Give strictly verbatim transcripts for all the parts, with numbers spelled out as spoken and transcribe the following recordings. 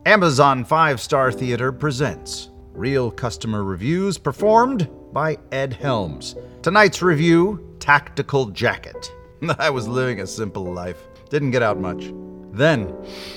Amazon Five Star Theater presents Real Customer Reviews performed by Ed Helms. Tonight's review, Tactical Jacket. I was living a simple life. Didn't get out much. Then,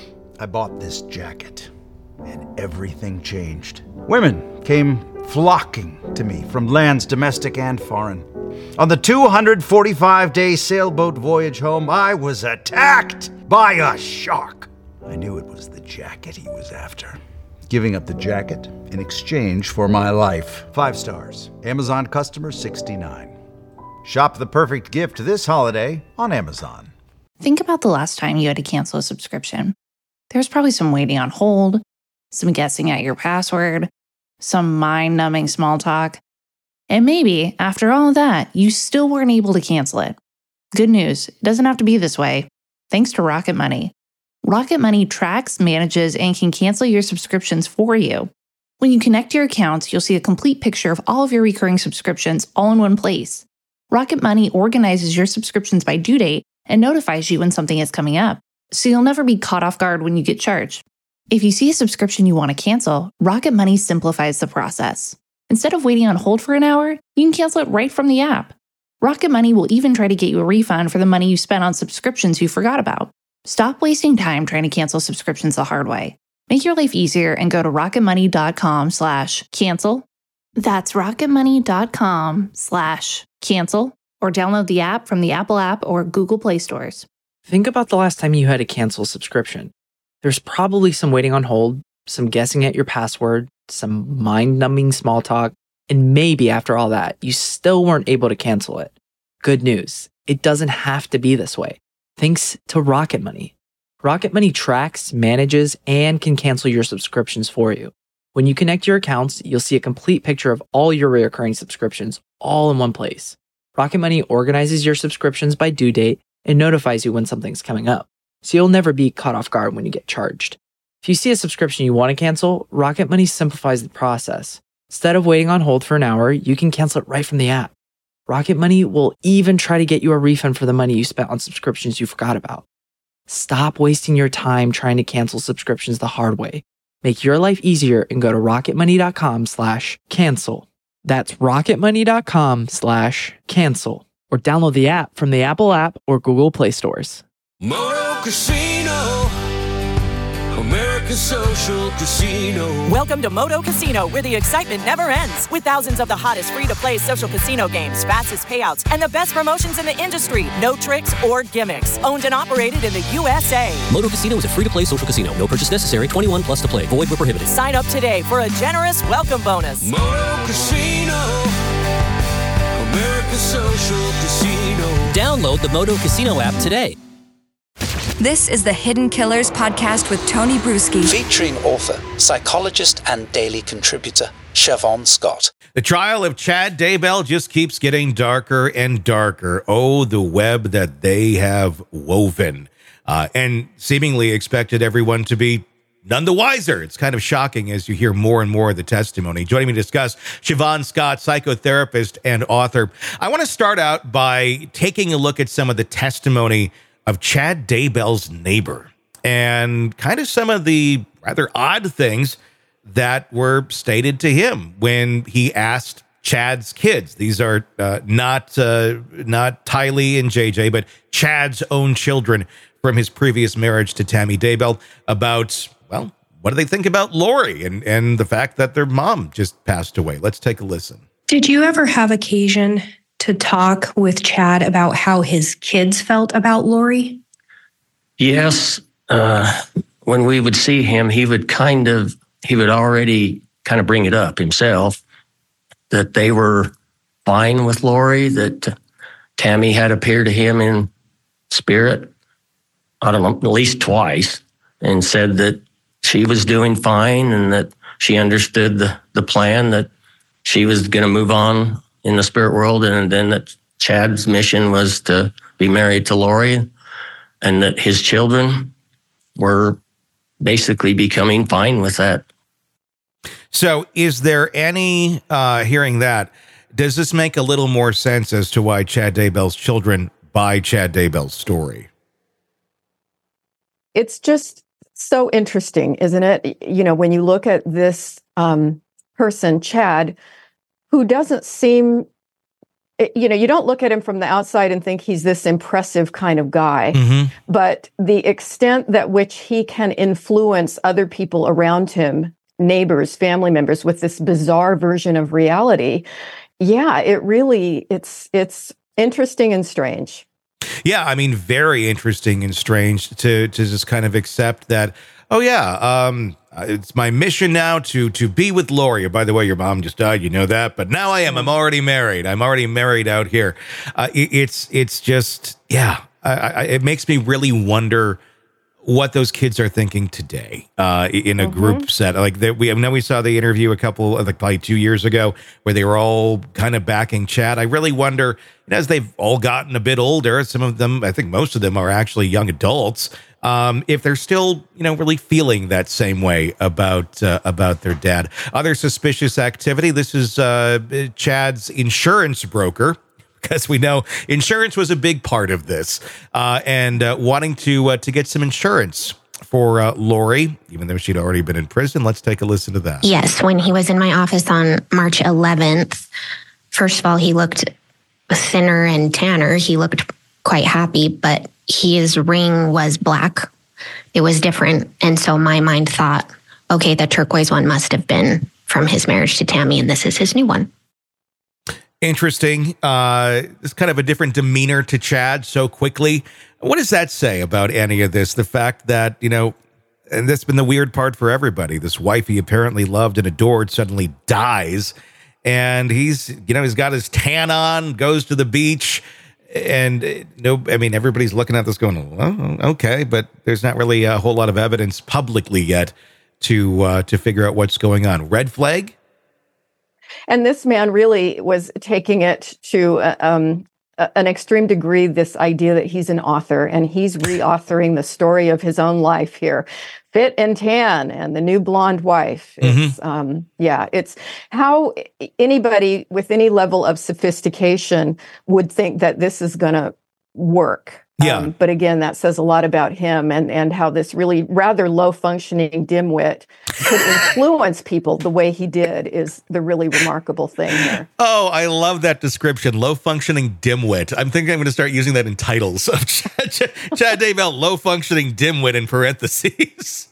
I bought this jacket, and everything changed. Women came flocking to me from lands domestic and foreign. On the two hundred forty-five day sailboat voyage home, I was attacked by a shark. I knew it was the jacket he was after. Giving up the jacket in exchange for my life. Five stars. Amazon customer sixty-nine. Shop the perfect gift this holiday on Amazon. Think about the last time you had to cancel a subscription. There's probably some waiting on hold, some guessing at your password, some mind-numbing small talk. And maybe, after all of that, you still weren't able to cancel it. Good news, it doesn't have to be this way. Thanks to Rocket Money. Rocket Money tracks, manages, and can cancel your subscriptions for you. When you connect your accounts, you'll see a complete picture of all of your recurring subscriptions all in one place. Rocket Money organizes your subscriptions by due date and notifies you when something is coming up, so you'll never be caught off guard when you get charged. If you see a subscription you want to cancel, Rocket Money simplifies the process. Instead of waiting on hold for an hour, you can cancel it right from the app. Rocket Money will even try to get you a refund for the money you spent on subscriptions you forgot about. Stop wasting time trying to cancel subscriptions the hard way. Make your life easier and go to rocketmoney.com slash cancel. That's rocketmoney.com slash cancel or download the app from the Apple app or Google Play stores. Think about the last time you had to cancel a subscription. There's probably some waiting on hold, some guessing at your password, some mind-numbing small talk, and maybe after all that, you still weren't able to cancel it. Good news, it doesn't have to be this way. Thanks to Rocket Money. Rocket Money tracks, manages, and can cancel your subscriptions for you. When you connect your accounts, you'll see a complete picture of all your recurring subscriptions all in one place. Rocket Money organizes your subscriptions by due date and notifies you when something's coming up, so you'll never be caught off guard when you get charged. If you see a subscription you want to cancel, Rocket Money simplifies the process. Instead of waiting on hold for an hour, you can cancel it right from the app. Rocket Money will even try to get you a refund for the money you spent on subscriptions you forgot about. Stop wasting your time trying to cancel subscriptions the hard way. Make your life easier and go to rocketmoney.com slash cancel. That's rocketmoney.com slash cancel. Or download the app from the Apple app or Google Play stores. Moto Casino, America's social casino. Welcome to Moto Casino, where the excitement never ends. With thousands of the hottest free-to-play social casino games, fastest payouts, and the best promotions in the industry. No tricks or gimmicks. Owned and operated in the U S A. Moto Casino is a free-to-play social casino. No purchase necessary. twenty-one plus to play. Void where prohibited. Sign up today for a generous welcome bonus. Moto Casino, America's social casino. Download the Moto Casino app today. This is the Hidden Killers podcast with Tony Bruschi. Featuring author, psychologist, and daily contributor, Siobhan Scott. The trial of Chad Daybell just keeps getting darker and darker. Oh, the web that they have woven. Uh, and seemingly expected everyone to be none the wiser. It's kind of shocking as you hear more and more of the testimony. Joining me to discuss, Siobhan Scott, psychotherapist and author. I want to start out by taking a look at some of the testimony of Chad Daybell's neighbor and kind of some of the rather odd things that were stated to him when he asked Chad's kids. These are uh, not uh, not Tylee and J J, but Chad's own children from his previous marriage to Tammy Daybell about, well, what do they think about Lori and, and the fact that their mom just passed away? Let's take a listen. Did you ever have occasion to talk with Chad about how his kids felt about Lori? Yes. Uh, when we would see him, he would kind of, he would already kind of bring it up himself that they were fine with Lori, that Tammy had appeared to him in spirit, I don't know, at least twice, and said that she was doing fine and that she understood the, the plan, that she was going to move on in the spirit world, and then that Chad's mission was to be married to Lori, and that his children were basically becoming fine with that. So is there any, uh, hearing that, does this make a little more sense as to why Chad Daybell's children buy Chad Daybell's story? It's just so interesting, isn't it? You know, when you look at this um, person, Chad, who doesn't seem, you know, you don't look at him from the outside and think he's this impressive kind of guy, Mm-hmm. but the extent that which he can influence other people around him, neighbors, family members, with this bizarre version of reality, yeah, it really, it's it's interesting and strange. Yeah, I mean, very interesting and strange to to just kind of accept that. Oh yeah, um, it's my mission now to to be with Lori. By the way, your mom just died, you know that, but now I am. I'm already married. I'm already married out here. Uh, it, it's it's just yeah. I, I, it makes me really wonder what those kids are thinking today uh, in a mm-hmm. group set. Like that, we I know we saw the interview a couple, like probably two years ago, where they were all kind of backing Chad. I really wonder, as they've all gotten a bit older, some of them, I think most of them are actually young adults, um, if they're still, you know, really feeling that same way about uh, about their dad. Other suspicious activity. This is uh, Chad's insurance broker, because we know insurance was a big part of this, uh, and uh, wanting to uh, to get some insurance for uh, Lori, even though she'd already been in prison. Let's take a listen to that. Yes, when he was in my office on March eleventh, first of all, he looked thinner and tanner. He looked quite happy, but his ring was black. It was different. And so my mind thought, okay, the turquoise one must have been from his marriage to Tammy, and this is his new one. Interesting. Uh, it's kind of a different demeanor to Chad so quickly. What does that say about any of this? The fact that, you know, and that's been the weird part for everybody. This wife he apparently loved and adored suddenly dies. And he's, you know, he's got his tan on, goes to the beach. And uh, no, I mean, everybody's looking at this going, well, okay, but there's not really a whole lot of evidence publicly yet to uh, to figure out what's going on. Red flag? And this man really was taking it to uh, um, an extreme degree, this idea that he's an author and he's reauthoring the story of his own life here. Fit and tan and the new blonde wife. It's, mm-hmm. um, yeah, it's how anybody with any level of sophistication would think that this is going to work. Yeah. Um, but again, that says a lot about him and, and how this really rather low-functioning dimwit could influence people the way he did is the really remarkable thing here. Oh, I love that description, low-functioning dimwit. I'm thinking I'm going to start using that in titles of Chad, Chad, Chad Daybell, low-functioning dimwit in parentheses.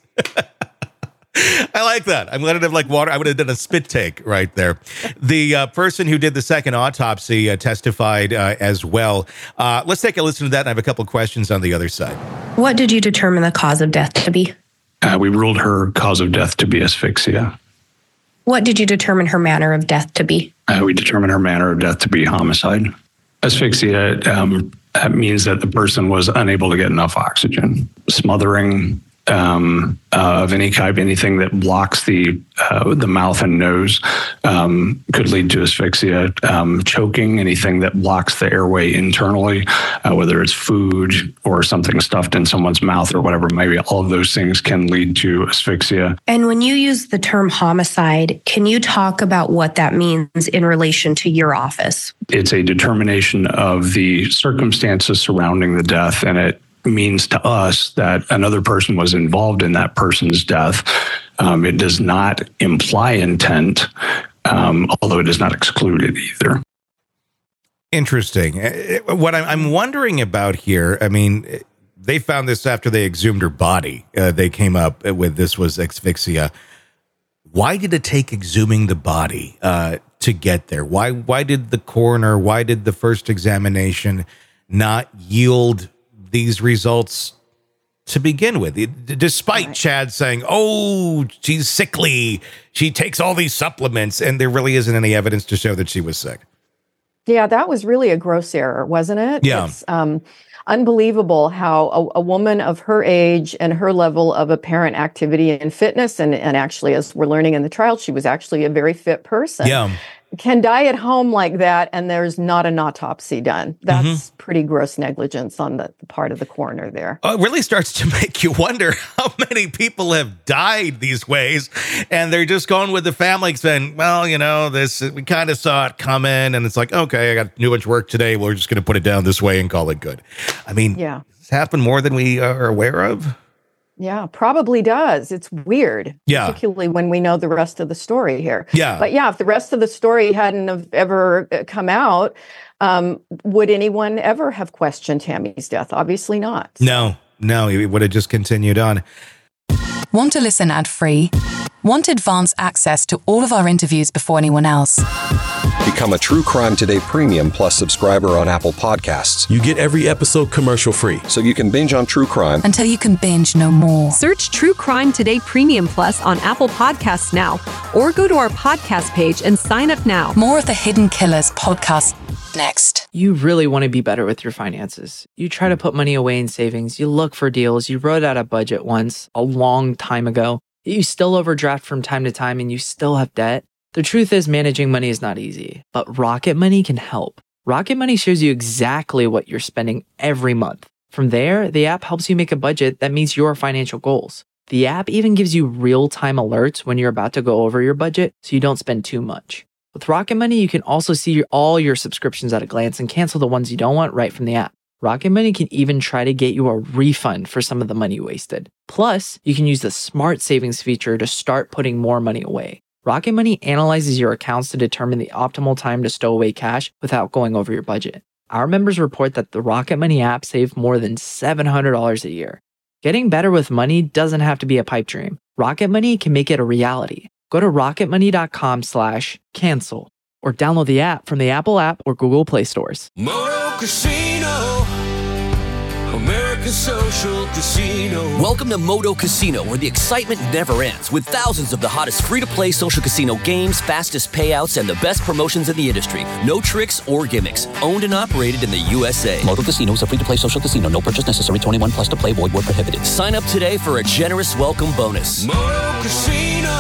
I like that. I'm letting it have like water. I would have done a spit take right there. The uh, person who did the second autopsy uh, testified uh, as well. Uh, let's take a listen to that. And I have a couple questions on the other side. What did you determine the cause of death to be? Uh, we ruled her cause of death to be asphyxia. What did you determine her manner of death to be? Uh, we determined her manner of death to be homicide. Asphyxia um, that means that the person was unable to get enough oxygen. Smothering um, uh, of any type, anything that blocks the uh, the mouth and nose um, could lead to asphyxia. Um, choking, anything that blocks the airway internally, uh, whether it's food or something stuffed in someone's mouth or whatever, maybe all of those things can lead to asphyxia. And when you use the term homicide, can you talk about what that means in relation to your office? It's a determination of the circumstances surrounding the death, and it means to us that another person was involved in that person's death. Um, it does not imply intent, um, although it does not exclude it either. Interesting. What I'm wondering about here, I mean, they found this after they exhumed her body. Uh, they came up with this was asphyxia. Why did it take exhuming the body uh, to get there? Why, why did the coroner, why did the first examination not yield these results to begin with, despite right. Chad saying, oh, she's sickly, she takes all these supplements, and there really isn't any evidence to show that she was sick? Yeah, that was really a gross error, wasn't it? Yeah. It's um, unbelievable how a, a woman of her age and her level of apparent activity and fitness, and, and actually, as we're learning in the trial, she was actually a very fit person. Yeah. Can die at home like that, and there's not an autopsy done. That's mm-hmm. pretty gross negligence on the part of the coroner there. Oh, it really starts to make you wonder how many people have died these ways, and they're just going with the family saying, well, you know, this, we kind of saw it coming, and it's like, okay, I got too much work today. We're just going to put it down this way and call it good. I mean, yeah. It's happened more than we are aware of. Yeah, probably does. It's weird. Yeah. Particularly when we know the rest of the story here. Yeah. But yeah, if the rest of the story hadn't have ever come out, um, would anyone ever have questioned Tammy's death? Obviously not. No, no, it would have just continued on. Want to listen ad-free? Want advance access to all of our interviews before anyone else? Become a True Crime Today Premium Plus subscriber on Apple Podcasts. You get every episode commercial free. So you can binge on true crime until you can binge no more. Search True Crime Today Premium Plus on Apple Podcasts now, or go to our podcast page and sign up now. More of the Hidden Killers podcast next. You really want to be better with your finances. You try to put money away in savings. You look for deals. You wrote out a budget once a long time ago. You still overdraft from time to time and you still have debt. The truth is, managing money is not easy, but Rocket Money can help. Rocket Money shows you exactly what you're spending every month. From there, the app helps you make a budget that meets your financial goals. The app even gives you real-time alerts when you're about to go over your budget so you don't spend too much. With Rocket Money, you can also see your, all your subscriptions at a glance and cancel the ones you don't want right from the app. Rocket Money can even try to get you a refund for some of the money you wasted. Plus, you can use the Smart Savings feature to start putting more money away. Rocket Money analyzes your accounts to determine the optimal time to stow away cash without going over your budget. Our members report that the Rocket Money app saved more than seven hundred dollars a year. Getting better with money doesn't have to be a pipe dream. Rocket Money can make it a reality. Go to rocketmoney.com slash cancel or download the app from the Apple app or Google Play stores. Moto Casino, America's social casino. Welcome to Moto Casino, where the excitement never ends, with thousands of the hottest free-to-play social casino games, fastest payouts, and the best promotions in the industry. No tricks or gimmicks. Owned and operated in the U S A. Moto Casino is a free-to-play social casino. No purchase necessary. twenty-one plus to play. Void where prohibited. Sign up today for a generous welcome bonus. Moto Casino,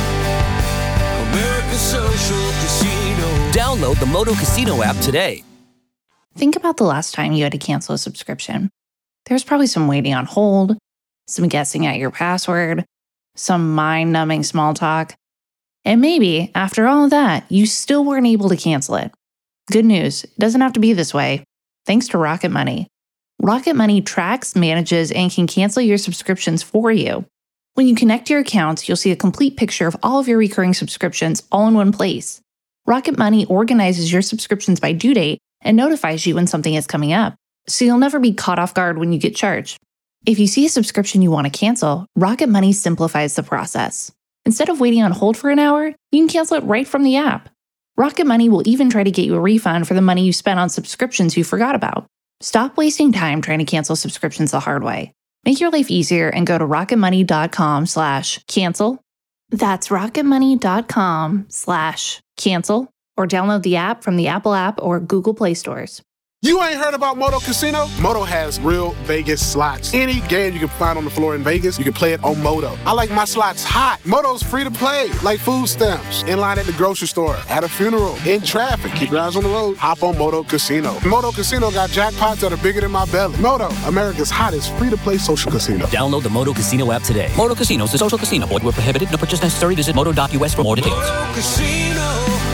America's social casino. Download the Moto Casino app today. Think about the last time you had to cancel a subscription. There's probably some waiting on hold, some guessing at your password, some mind-numbing small talk. And maybe, after all of that, you still weren't able to cancel it. Good news, it doesn't have to be this way. Thanks to Rocket Money. Rocket Money tracks, manages, and can cancel your subscriptions for you. When you connect your accounts, you'll see a complete picture of all of your recurring subscriptions all in one place. Rocket Money organizes your subscriptions by due date and notifies you when something is coming up, so you'll never be caught off guard when you get charged. If you see a subscription you want to cancel, Rocket Money simplifies the process. Instead of waiting on hold for an hour, you can cancel it right from the app. Rocket Money will even try to get you a refund for the money you spent on subscriptions you forgot about. Stop wasting time trying to cancel subscriptions the hard way. Make your life easier and go to rocketmoney.com slash cancel. That's rocketmoney.com slash cancel or download the app from the Apple app or Google Play stores. You ain't heard about Moto Casino? Moto has real Vegas slots. Any game you can find on the floor in Vegas, you can play it on Moto. I like my slots hot. Moto's free to play, like food stamps. In line at the grocery store, at a funeral, in traffic. Keep your eyes on the road. Hop on Moto Casino. Moto Casino got jackpots that are bigger than my belly. Moto, America's hottest free-to-play social casino. Download the Moto Casino app today. Moto Casino is a social casino. Void where prohibited. No purchase necessary. Visit moto dot U S for more details. Moto Casino,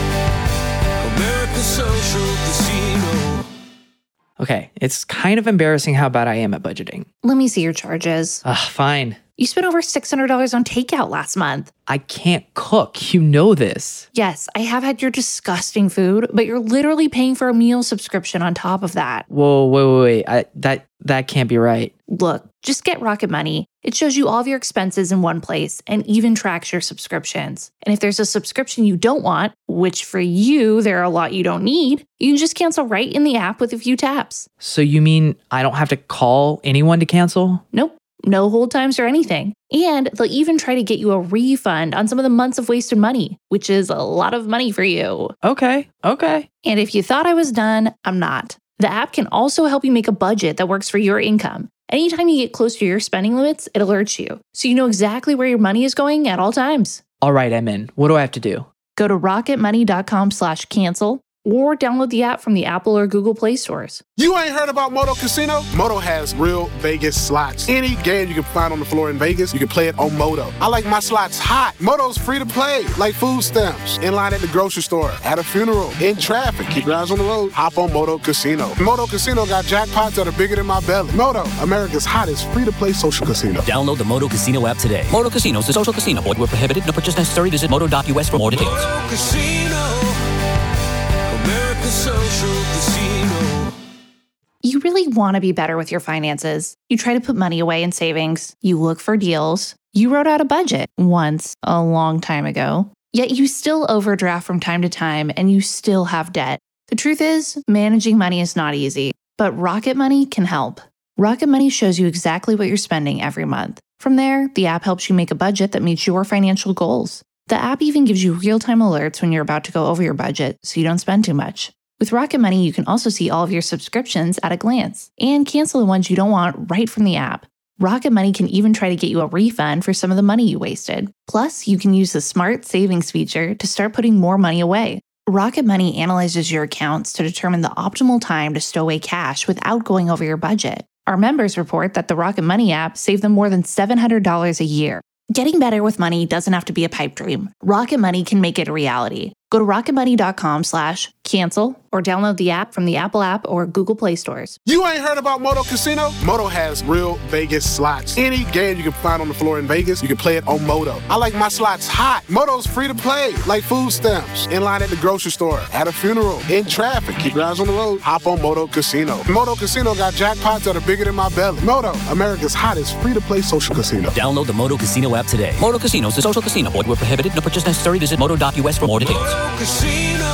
America's social casino. Okay, it's kind of embarrassing how bad I am at budgeting. Let me see your charges. Ugh, fine. You spent over six hundred dollars on takeout last month. I can't cook. You know this. Yes, I have had your disgusting food, but you're literally paying for a meal subscription on top of that. Whoa, wait, wait, wait. I, that, that can't be right. Look, just get Rocket Money. It shows you all of your expenses in one place and even tracks your subscriptions. And if there's a subscription you don't want, which for you, there are a lot you don't need, you can just cancel right in the app with a few taps. So you mean I don't have to call anyone to cancel? Nope. No hold times or anything. And they'll even try to get you a refund on some of the months of wasted money, which is a lot of money for you. Okay, okay. And if you thought I was done, I'm not. The app can also help you make a budget that works for your income. Anytime you get close to your spending limits, it alerts you, so you know exactly where your money is going at all times. All right, I'm in. What do I have to do? Go to rocketmoney.com slash cancel or download the app from the Apple or Google Play stores. You ain't heard about Moto Casino? Moto has real Vegas slots. Any game you can find on the floor in Vegas, you can play it on Moto. I like my slots hot. Moto's free to play, like food stamps. In line at the grocery store, at a funeral, in traffic. Keep your eyes on the road. Hop on Moto Casino. Moto Casino got jackpots that are bigger than my belly. Moto, America's hottest free-to-play social casino. Download the Moto Casino app today. Moto Casino is a social casino. Void where prohibited. No purchase necessary. Visit moto dot U S for more details. Moto Casino, America's social casino. You really want to be better with your finances. You try to put money away in savings. You look for deals. You wrote out a budget once a long time ago. Yet you still overdraft from time to time and you still have debt. The truth is, managing money is not easy, but Rocket Money can help. Rocket Money shows you exactly what you're spending every month. From there, the app helps you make a budget that meets your financial goals. The app even gives you real-time alerts when you're about to go over your budget, so you don't spend too much. With Rocket Money, you can also see all of your subscriptions at a glance and cancel the ones you don't want right from the app. Rocket Money can even try to get you a refund for some of the money you wasted. Plus, you can use the Smart Savings feature to start putting more money away. Rocket Money analyzes your accounts to determine the optimal time to stow away cash without going over your budget. Our members report that the Rocket Money app saved them more than seven hundred dollars a year. Getting better with money doesn't have to be a pipe dream. Rocket Money can make it a reality. Go to rocketmoney.com slash cancel or download the app from the Apple app or Google Play stores. You ain't heard about Moto Casino? Moto has real Vegas slots. Any game you can find on the floor in Vegas, you can play it on Moto. I like my slots hot. Moto's free to play, like food stamps. In line at the grocery store, at a funeral, in traffic. Keep your eyes on the road. Hop on Moto Casino. Moto Casino got jackpots that are bigger than my belly. Moto, America's hottest free-to-play social casino. Download the Moto Casino app today. Moto Casino is a social casino. Void where prohibited. No purchase necessary. Visit moto dot U S for more details. Moto Casino,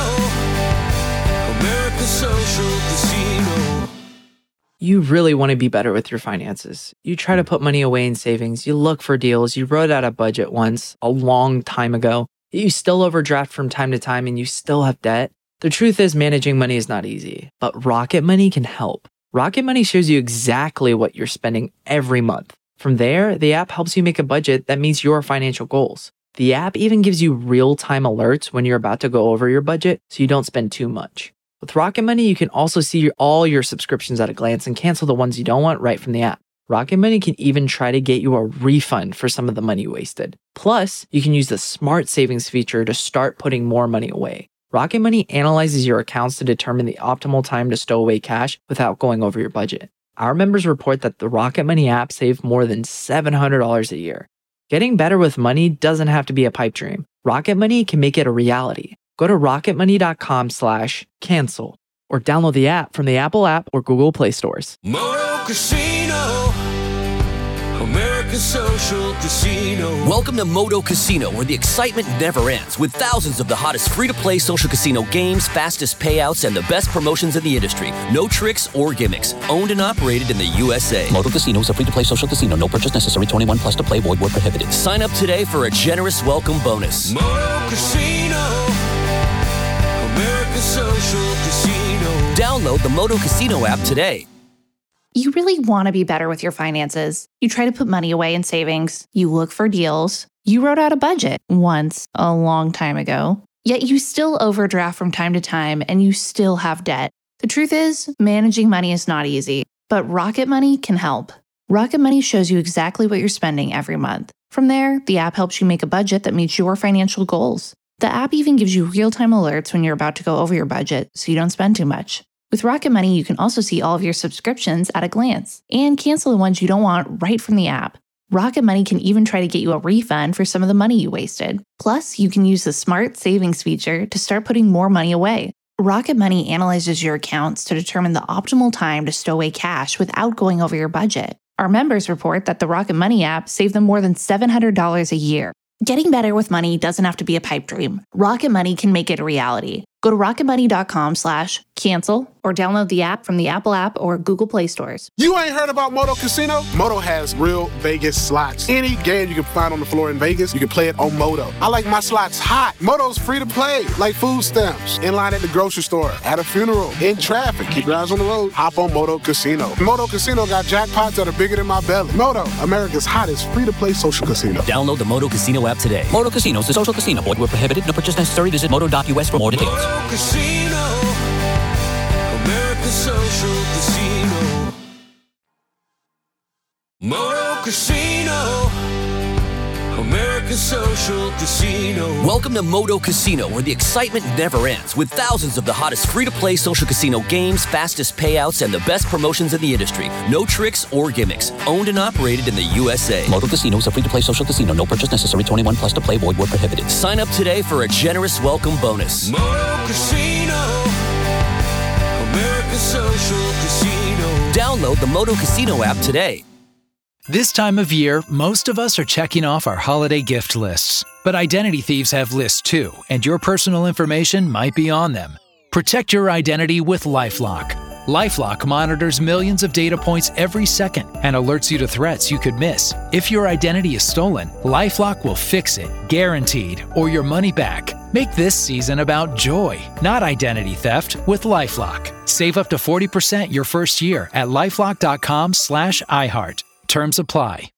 America's social casino. You really want to be better with your finances. You try to put money away in savings. You look for deals. You wrote out a budget once a long time ago. You still overdraft from time to time and you still have debt. The truth is, managing money is not easy, but Rocket Money can help. Rocket Money shows you exactly what you're spending every month. From there, the app helps you make a budget that meets your financial goals. The app even gives you real-time alerts when you're about to go over your budget so you don't spend too much. With Rocket Money, you can also see your, all your subscriptions at a glance and cancel the ones you don't want right from the app. Rocket Money can even try to get you a refund for some of the money you wasted. Plus, you can use the Smart Savings feature to start putting more money away. Rocket Money analyzes your accounts to determine the optimal time to stow away cash without going over your budget. Our members report that the Rocket Money app saved more than seven hundred dollars a year. Getting better with money doesn't have to be a pipe dream. Rocket Money can make it a reality. Go to rocketmoney.com slash cancel or download the app from the Apple app or Google Play stores. Moto Casino, America's social casino. Welcome to Moto Casino, where the excitement never ends, with thousands of the hottest free-to-play social casino games, fastest payouts, and the best promotions in the industry. No tricks or gimmicks. Owned and operated in the U S A. Moto Casino is a free-to-play social casino. No purchase necessary. twenty-one plus to play. Void where prohibited. Sign up today for a generous welcome bonus. Moto Casino, America's social casino. Download the Moto Casino app today. You really want to be better with your finances. You try to put money away in savings. You look for deals. You wrote out a budget once a long time ago. Yet you still overdraft from time to time and you still have debt. The truth is, managing money is not easy, but Rocket Money can help. Rocket Money shows you exactly what you're spending every month. From there, the app helps you make a budget that meets your financial goals. The app even gives you real-time alerts when you're about to go over your budget so you don't spend too much. With Rocket Money, you can also see all of your subscriptions at a glance and cancel the ones you don't want right from the app. Rocket Money can even try to get you a refund for some of the money you wasted. Plus, you can use the Smart Savings feature to start putting more money away. Rocket Money analyzes your accounts to determine the optimal time to stow away cash without going over your budget. Our members report that the Rocket Money app saved them more than seven hundred dollars a year. Getting better with money doesn't have to be a pipe dream. Rocket Money can make it a reality. Go to rocketmoney.com slash cancel, or download the app from the Apple App or Google Play stores. You ain't heard about Moto Casino? Moto has real Vegas slots. Any game you can find on the floor in Vegas, you can play it on Moto. I like my slots hot. Moto's free to play, like food stamps. In line at the grocery store, at a funeral, in traffic. Keep your eyes on the road. Hop on Moto Casino. Moto Casino got jackpots that are bigger than my belly. Moto, America's hottest free-to-play social casino. Download the Moto Casino app today. Moto Casino is a social casino. Void where prohibited. No purchase necessary. Visit moto dot U S for more details. Moto Casino, America's social casino. Moto Casino, America's social casino. Welcome to Moto Casino, where the excitement never ends, with thousands of the hottest free-to-play social casino games, fastest payouts, and the best promotions in the industry. No tricks or gimmicks. Owned and operated in the U S A. Moto Casino is a free-to-play social casino. No purchase necessary. twenty-one plus to play. Void where prohibited. Sign up today for a generous welcome bonus. Moto Casino, America's social casino. Download the Moto Casino app today. This time of year, most of us are checking off our holiday gift lists. But identity thieves have lists too, and your personal information might be on them. Protect your identity with LifeLock. LifeLock monitors millions of data points every second and alerts you to threats you could miss. If your identity is stolen, LifeLock will fix it, guaranteed, or your money back. Make this season about joy, not identity theft, with LifeLock. Save up to forty percent your first year at LifeLock dot com slash iHeart. Terms apply.